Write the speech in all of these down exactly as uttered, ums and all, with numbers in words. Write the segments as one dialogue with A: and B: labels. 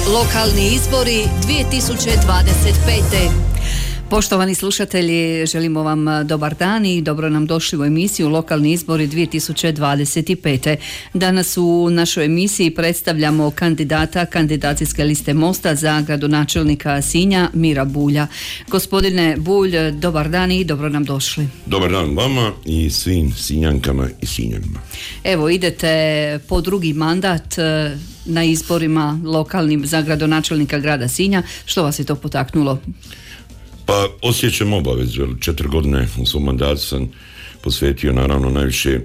A: Lokalni izbori dvije tisuće dvadeset pete. Poštovani slušatelji, želimo vam dobar dan i dobro nam došli u emisiju Lokalni izbori dvije tisuće dvadeset pete. Danas u našoj emisiji predstavljamo kandidata kandidacijske liste Mosta za gradonačelnika Sinja, Mira Bulja. Gospodine Bulj, dobar dan i dobro nam došli.
B: Dobar dan vama i svim Sinjankama i Sinjanima.
A: Evo, idete po drugi mandat na izborima lokalnim za gradonačelnika grada Sinja. Što vas je to potaknulo?
B: Pa osjećam obavezu, jer četiri godine u svom mandatu sam posvetio naravno najviše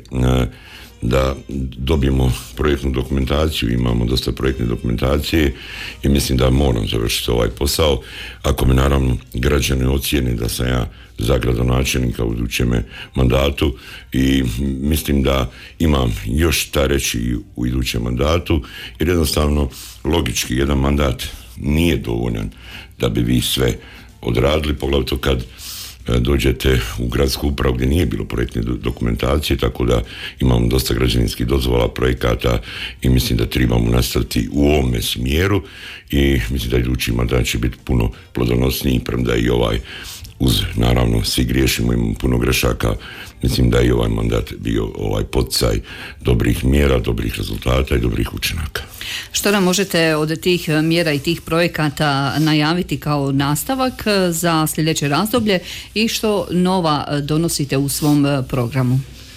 B: da dobijemo projektnu dokumentaciju, imamo dosta projektne dokumentacije i mislim da moram završiti ovaj posao. Ako me naravno građani ocijene da sam ja za gradonačelnika u idućem mandatu i mislim da imam još šta reći u idućem mandatu, jer jednostavno logički jedan mandat nije dovoljan da bi vi sve odradili, poglavito kad dođete u gradsku upravu gdje nije bilo projektne dokumentacije, tako da imamo dosta građevinskih dozvola, projekata i mislim da trebamo nastaviti u ovome smjeru i mislim da idući mandat će biti puno plodonosniji, premda i ovaj, uz naravno svi griješimo, imamo puno grešaka, mislim da je i ovaj mandat bio ovaj poticaj dobrih mjera, dobrih rezultata i dobrih učinaka.
A: Što nam možete od tih mjera i tih projekata najaviti kao nastavak za sljedeće razdoblje i što nova donosite u svom programu?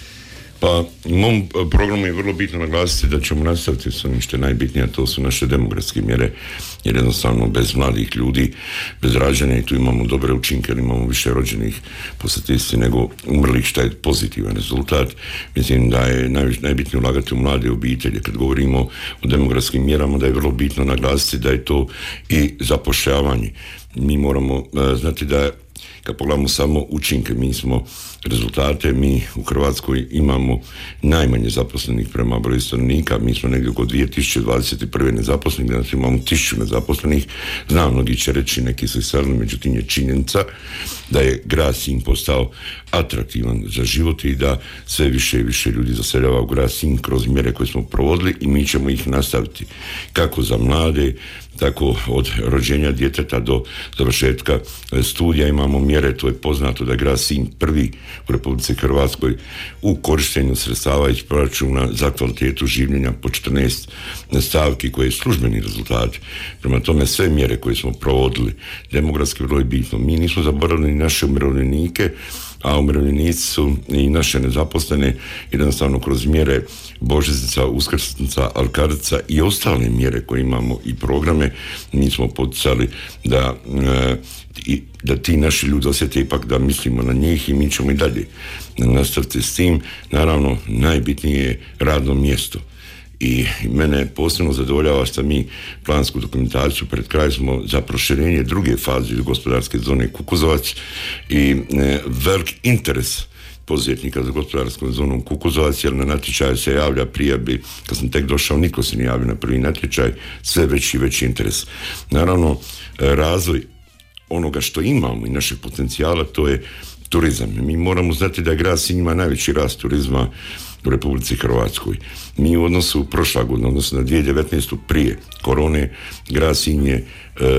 B: Pa u mom programu je vrlo bitno naglasiti da ćemo nastaviti s onim što je najbitnije, a to su naše demografske mjere, jer jednostavno bez mladih ljudi, bez rađanja, i tu imamo dobre učinke, jer imamo više rođenih po statistici nego umrlih, što je pozitivan rezultat. Mislim da je naj, najbitnije ulagati u mlade obitelji. Kad govorimo o demografskim mjerama, da je vrlo bitno naglasiti da je to i zapošljavanje. Mi moramo uh, znati da kad pogledamo samo učinke, mi smo rezultate, mi u Hrvatskoj imamo najmanje zaposlenih prema broju stanovnika, mi smo negdje oko dvije tisuće dvadeset prve nezaposlenih, danas imamo tisuću nezaposlenih, znam, mnogi će reći, neki su iselili, međutim je činjenica da je grad Sinj postao atraktivan za život i da sve više i više ljudi zaseljava u grad Sinj kroz mjere koje smo provodili i mi ćemo ih nastaviti, kako za mlade, tako od rođenja djeteta do završetka studija imamo mjere. To je poznato da je grad Sinj prvi u Republici Hrvatskoj u korištenju sredstava iz proračuna za kvalitetu življenja po četrnaest stavki koje je službeni rezultat. Prema tome sve mjere koje smo provodili, demografski vrlo je bitno. Mi nismo zaboravili ni naše umirovljenike, a umirovljenici su i naše nezaposlene, jednostavno kroz mjere božićnica, uskrsnica, alkarica i ostale mjere koje imamo i programe, mi smo poticali da, e, i, da ti naši ljudi osjete ipak da mislimo na njih i mi ćemo i dalje nastaviti s tim. Naravno, najbitnije je radno mjesto. I mene posebno zadovoljava što mi plansku dokumentaciju pred kraj smo za proširenje druge faze gospodarske zone Kukuzovac i e, velik interes poduzetnika za gospodarskom zonom Kukuzovac, jer na natječaju se javlja prijavi, kad sam tek došao niko se ne javio na prvi natječaj, sve veći i veći interes. Naravno, razvoj onoga što imamo i našeg potencijala, to je turizam. Mi moramo znati da grad Sinj ima najveći rast turizma u Republici Hrvatskoj. Mi u odnosu prošla godina, odnosno na dvije tisuće devetnaestu prije korone, grad Sinj je e,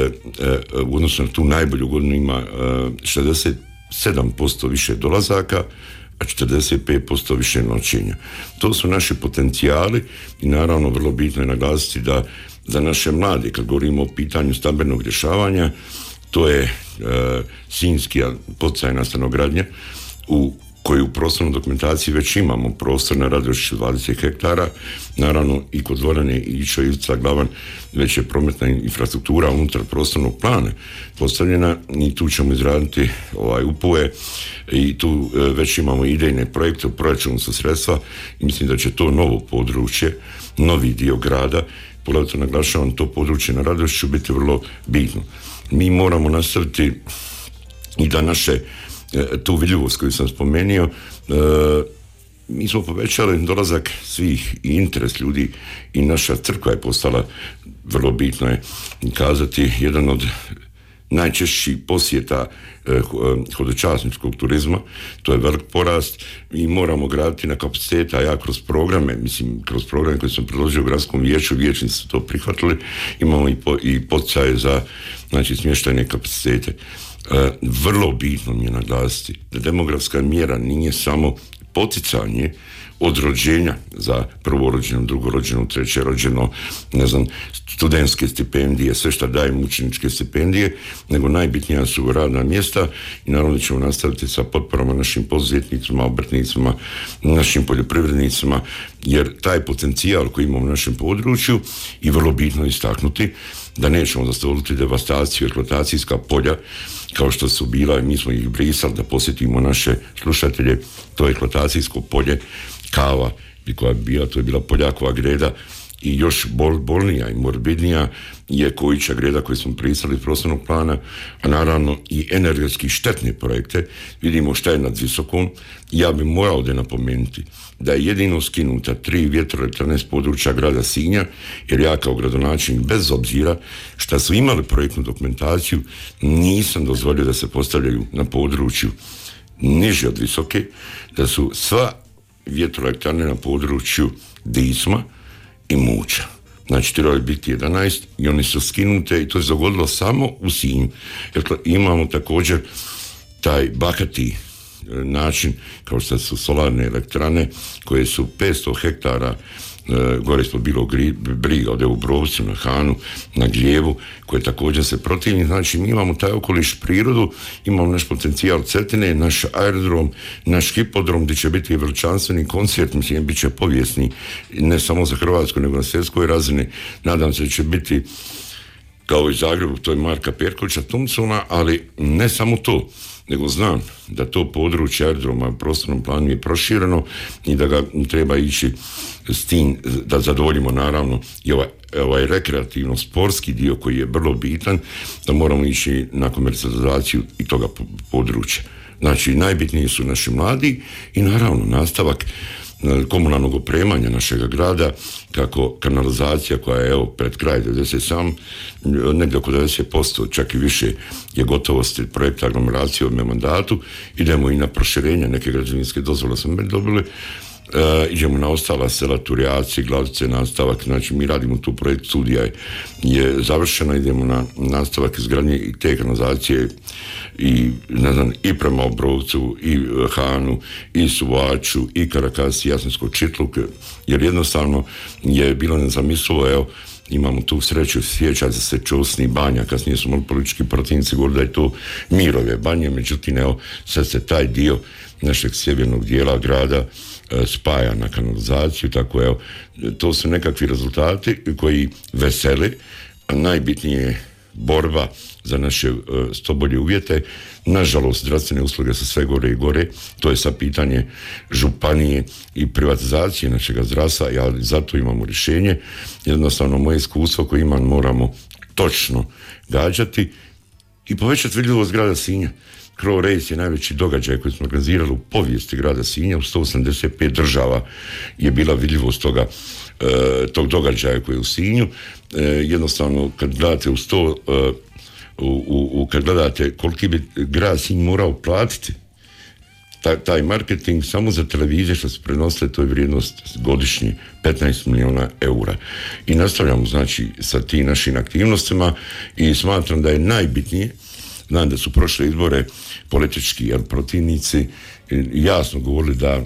B: e, u odnosu na tu najbolju godinu ima e, šezdeset sedam posto više dolazaka, a četrdeset pet posto više noćenja. To su naši potencijali i naravno vrlo bitno je naglasiti da za naše mlade, kad govorimo o pitanju stambenog rješavanja, to je e, sinjski poticajna stanogradnja u koju u prostornoj dokumentaciji već imamo prostor na Radošiću dvadeset hektara, naravno i kod dvorane Ivica Ivica Glavan već je prometna infrastruktura unutar prostornog plana postavljena i tu ćemo izraditi ovaj upove i tu e, već imamo idejne projekte, u proračunu sa sredstva i mislim da će to novo područje, novi dio grada, poglavito naglašavam, to područje na Radošiću biti vrlo bitno. Mi moramo nastaviti i da naše tu vidljivost koju sam spomenuo, e, mi smo povećali dolazak svih i interes ljudi i naša crkva je postala, vrlo bitno je kazati, jedan od najčešći posjeta eh, hodočasničkog turizma, to je velik porast i moramo graditi na kapaciteta, ja kroz programe, mislim kroz programe koje sam predložio u gradskom vijeću, vijećnici su to prihvatili, imamo i, po, i poticaje za znači, smještajne kapacitete. Eh, vrlo bitno mi je naglasiti da demografska mjera nije samo poticanje od rođenja za prvorođeno, drugorođeno, trećerođeno, ne znam, studentske stipendije, sve što daje učeničke stipendije, nego najbitnija su radna mjesta i naravno ćemo nastaviti sa potporama našim poduzetnicima, obrtnicima, našim poljoprivrednicima, jer taj potencijal koji imamo u našem području i vrlo bitno istaknuti da nećemo dozvoliti devastaciju eksploatacijska polja kao što su bila, mi smo ih brisali da posjetimo naše slušatelje, to je eksploatacijsko polje Kava, koja je bila, to je bila Poljakova greda i još bol, bolnija i morbidnija je Kojića greda koju smo pristali iz prostornog plana, a naravno i energetski štetne projekte. Vidimo šta je nad Visokom. Ja bih morao da napomenuti da je jedino skinuta tri vjetroelektrane s područja grada Sinja, jer ja kao gradonačelnik, bez obzira šta su imali projektnu dokumentaciju, nisam dozvolio da se postavljaju na području niže od Visoke, da su sva vjetroelektrane na području Disma i Muća. Znači, trebali biti jedanaest i oni su skinute i to se dogodilo samo u Sinju. Jer imamo također taj bahati način, kao što su solarne elektrane, koje su petsto hektara, e, gore ispod Bilog briga, ovdje u Brovcu, na Hanu, na Gljevu, koje također se protivni. Znači, mi imamo taj okoliš, prirodu, imamo naš potencijal Cetine, naš aerodrom, naš hipodrom, gdje će biti veličanstveni koncert, mislim, bit će povijesni, ne samo za Hrvatsku, nego na svjetskoj razini. Nadam se da će biti kao i Zagrebu, to je Marka Perkovića Thompsona, ali ne samo to, nego znam da to područje aerodroma u prostornom planu je prošireno i da ga treba ići s tim da zadovoljimo naravno i ovaj, ovaj rekreativno sportski dio koji je vrlo bitan, da moramo ići na komercijalizaciju i toga područja. Znači, najbitniji su naši mladi i naravno nastavak komunalnog opremanja našega grada, kako kanalizacija koja je evo pred kraj devedeset sedam, negdje oko devedeset posto, čak i više je gotovosti projekta aglomeracije u ovom mandatu. Idemo i na proširenje, neke građevinske dozvole smo dobili, e, idemo na ostala sela, Turjaci, Glavice, nastavak, znači mi radimo tu projekt, studija je, je završena, idemo na nastavak izgradnje i te kanalizacije i ne znam, i prema Obrovcu, i Hanu, i Suvaču, i Karakasi, Jasninsko Čitluk, jer jednostavno je bilo nezamislivo, evo, imamo tu sreću, sjeća se Čosni Banja, kasnije su mali politički protivnici govorili da je to Mirove Banje, međutim, evo, sad se taj dio našeg sjevernog dijela grada e, spaja na kanalizaciju, tako evo, to su nekakvi rezultati koji vesele, a najbitnije je borba za naše uh, sto bolje uvjete. Nažalost, zdravstvene usluge su sve gore i gore, to je sad pitanje županije i privatizacije našega zdravstva, ali zato imamo rješenje. Jednostavno, moje iskustvo koje imam moramo točno gađati i povećati vidljivost grada Sinja. Crow Race je najveći događaj koji smo organizirali u povijesti grada Sinja, u sto osamdeset pet država je bila vidljivost toga, e, tog događaja koji je u Sinju. E, jednostavno, kad gledate u sto, e, u, u, kad gledate koliki bi grad Sinj morao platiti taj, taj marketing samo za televizije što se prenosile, to je vrijednost godišnje petnaest milijuna eura. I nastavljamo znači sa tim našim aktivnostima i smatram da je najbitnije. Znam da su prošle izbore politički jel, protivnici jasno govorili da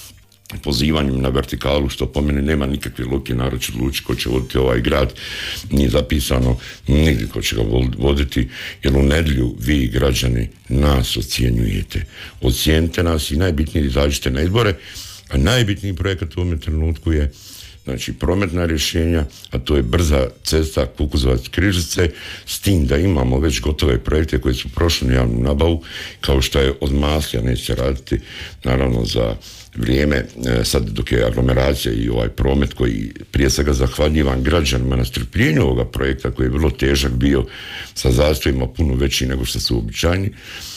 B: pozivanjem na vertikalu, što po mene nema nikakve logike, narod će odlučiti ko će voditi ovaj grad, nije zapisano nigdje ko će ga voditi, jer u nedjelju vi građani nas ocjenjujete. Ocijenite nas i najbitnije izađite na izbore, a najbitniji projekat u ovom trenutku je znači prometna rješenja, a to je brza cesta Kukuzovac-Križice, s tim da imamo već gotove projekte koji su prošli na javnu nabavu, kao što je od Maslja, neće raditi naravno za vrijeme, sad dok je aglomeracija i ovaj promet koji prije svega zahvaljivan građanima na strpljenju ovoga projekta koji je vrlo težak bio sa zastojima puno veći nego što su običajni.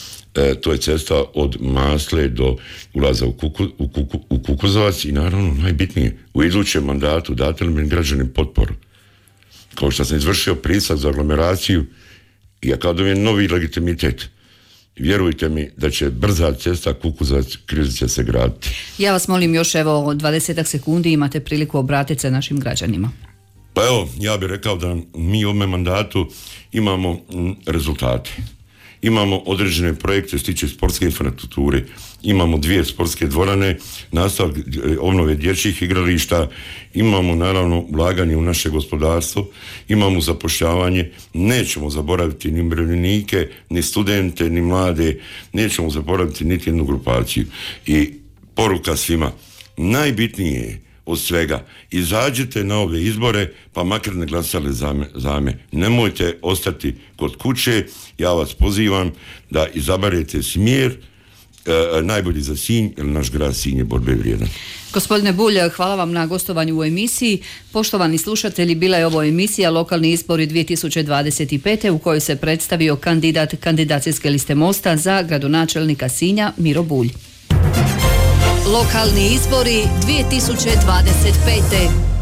B: E, to je cesta od Masle do ulaza u, Kuku, u, Kuku, u Kukuzovac i naravno najbitnije u idućem mandatu date li mi građani potporu. Kao što sam izvršio pritisak za aglomeraciju I ja kao dobijem novi legitimitet, vjerujte mi da će brza cesta Kukuzovac-Križice se graditi.
A: Ja vas molim još evo dvadesetak sekundi, imate priliku obratiti se našim građanima.
B: Pa evo, ja bih rekao da mi u ovome mandatu imamo rezultate. Imamo određene projekte što se tiče sportske infrastrukture, imamo dvije sportske dvorane, nastavak obnove dječjih igrališta, imamo naravno ulaganje u naše gospodarstvo, imamo zapošljavanje, nećemo zaboraviti ni umirovljenike, ni studente, ni mlade, nećemo zaboraviti niti jednu grupaciju. I poruka svima, najbitnije je od svega, izađite na ove izbore, pa makar ne glasali za me, za me. Nemojte ostati kod kuće, ja vas pozivam da izaberete smjer e, najbolji za Sinj, jer naš grad Sinj je borbe vrijedan.
A: Gospodine Bulj, hvala vam na gostovanju u emisiji. Poštovani slušatelji, bila je ovo emisija Lokalni izbori dvije tisuće dvadeset pete u kojoj se predstavio kandidat kandidacijske liste Mosta za gradonačelnika Sinja Miro Bulj. Lokalni izbori dvije tisuće dvadeset pete.